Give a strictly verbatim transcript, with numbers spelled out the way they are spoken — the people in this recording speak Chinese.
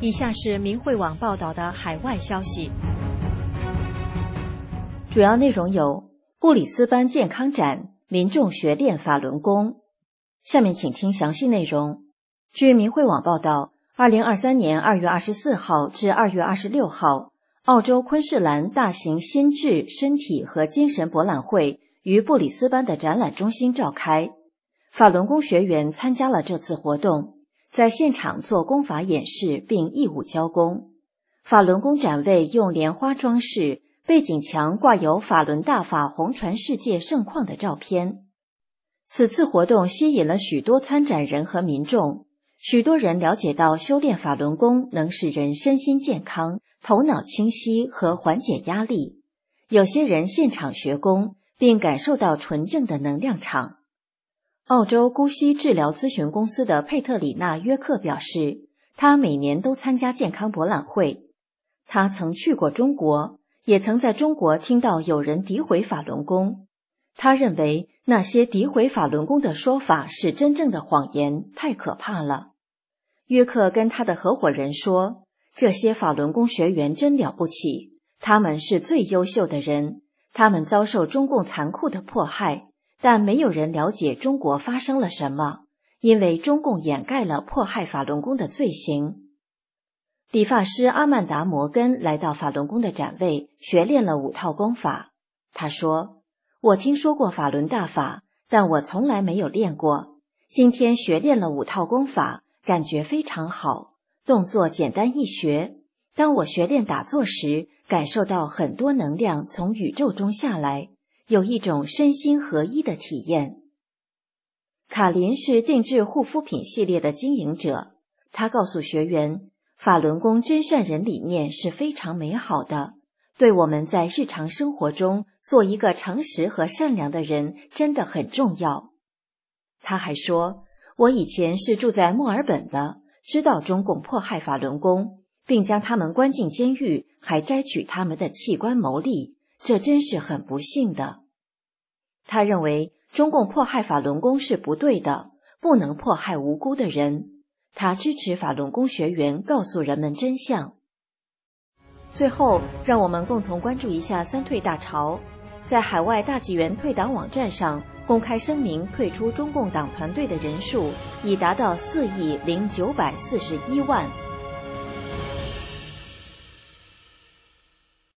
以下是明慧网报道的海外消息。 主要内容有：布里斯班健康展，民众学练法轮功。下面请听详细内容。据明慧网报道，二零二三年二月二十四号至二月二十六号，澳洲昆士兰大型心智、身体和精神博览会于布里斯班的展览中心召开。法轮功学员参加了这次活动，在现场做功法演示并义务交功。法轮功展位用莲花装饰，背景墙挂有法轮大法红传世界盛况的照片。此次活动吸引了许多参展人和民众，许多人了解到修炼法轮功能使人身心健康、头脑清晰和缓解压力。有些人现场学功，并感受到纯正的能量场。澳洲姑息治疗咨询公司的佩特里娜·约克表示，他每年都参加健康博览会。他曾去过中国，也曾在中国听到有人诋毁法轮功。他认为那些诋毁法轮功的说法是真正的谎言，太可怕了。约克跟他的合伙人说，这些法轮功学员真了不起，他们是最优秀的人，他们遭受中共残酷的迫害，但没有人了解中国发生了什么，因为中共掩盖了迫害法轮功的罪行。理发师阿曼达·摩根来到法轮功的展位，学练了五套功法。他说，我听说过法轮大法，但我从来没有练过。今天学练了五套功法，感觉非常好，动作简单易学。当我学练打坐时，感受到很多能量从宇宙中下来，有一种身心合一的体验。卡林是定制护肤品系列的经营者，他告诉学员，法轮功真善人理念是非常美好的，对我们在日常生活中做一个诚实和善良的人真的很重要。他还说，我以前是住在墨尔本的，知道中共迫害法轮功，并将他们关进监狱，还摘取他们的器官牟利，这真是很不幸的。他认为中共迫害法轮功是不对的，不能迫害无辜的人。他支持法轮功学员告诉人们真相。最后，让我们共同关注一下三退大潮。在海外大纪元退党网站上公开声明退出中共党团队的人数已达到四亿零九百四十一万。